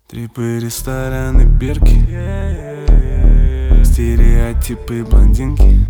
Трипы, рестораны, бирки, стереотипы, блондинки.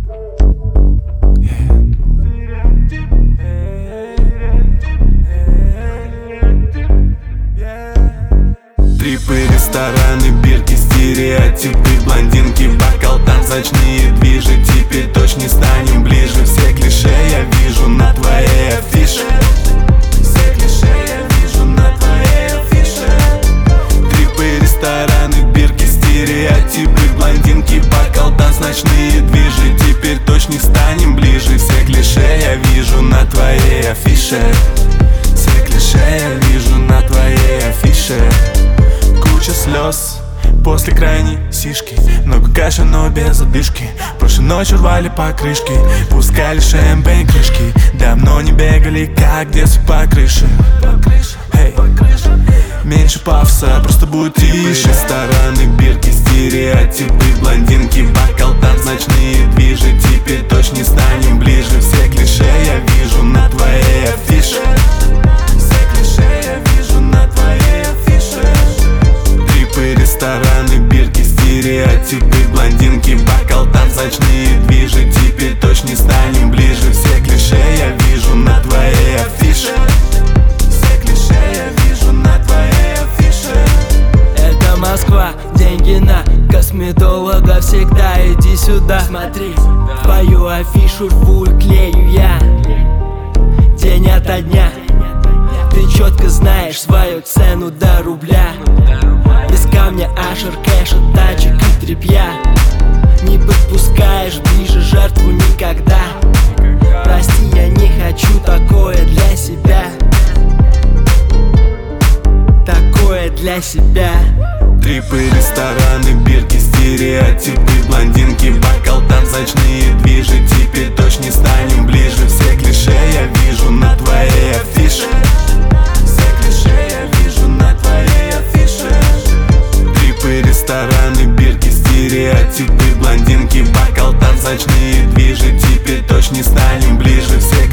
Трипы, рестораны, бирки, стереотипы, блондинки. Бокал, танц, ночные движи. Теперь точно не станем ближе. Все клише я вижу на твоей афише. Все клише я вижу на твоей афише. Трипы, рестораны, бирки, стереотипы, блондинки. Бокал, танц, ночные движи. Теперь точно не станем ближе. Все клише я вижу на твоей афише. Все клише я вижу на твоей афише. Куча слез после крайней сишки, много каши, но без одышки. Прошлой ночью рвали покрышки, пускали шампейн крышки. Давно не бегали, как детство по крыше. Hey. Меньше пафоса, просто будет тише. Рестораны, бирки, стереотипы, блондинки. Бокал, танц, ночные движи. Теперь точно не станем ближе. Все клише я вижу на твоей афише. Все клише я вижу на твоей афише. Трипы, рестораны, бирки, стереотипы, блондинки. Бокал, танц, ночные движи. Теперь точно не станем ближе. Все клише я вижу на твоей афише. Все клише я вижу на твоей афише. Это Москва, деньги на косметолога всегда. Иди сюда, смотри, в твою афишу рву и клею я день ото дня. Ты четко знаешь свою цену до рубля. Без камня, ашер, кэша, тачек и тряпья. Не подпускаешь ближе жертву никогда. Прости, я не хочу такое для себя. Такое для себя. Трипы, рестораны, бирки, стереотипы, блондинки. Бокал, танц, ночные движи. Теперь точно не станем ближе. Все клише я вижу на твоей афише. Все клише я вижу на твоей афише. Трипы, рестораны, бирки, стереотипы, блондинки. Бокал, танц, ночные движи. Теперь точно не станем ближе. Все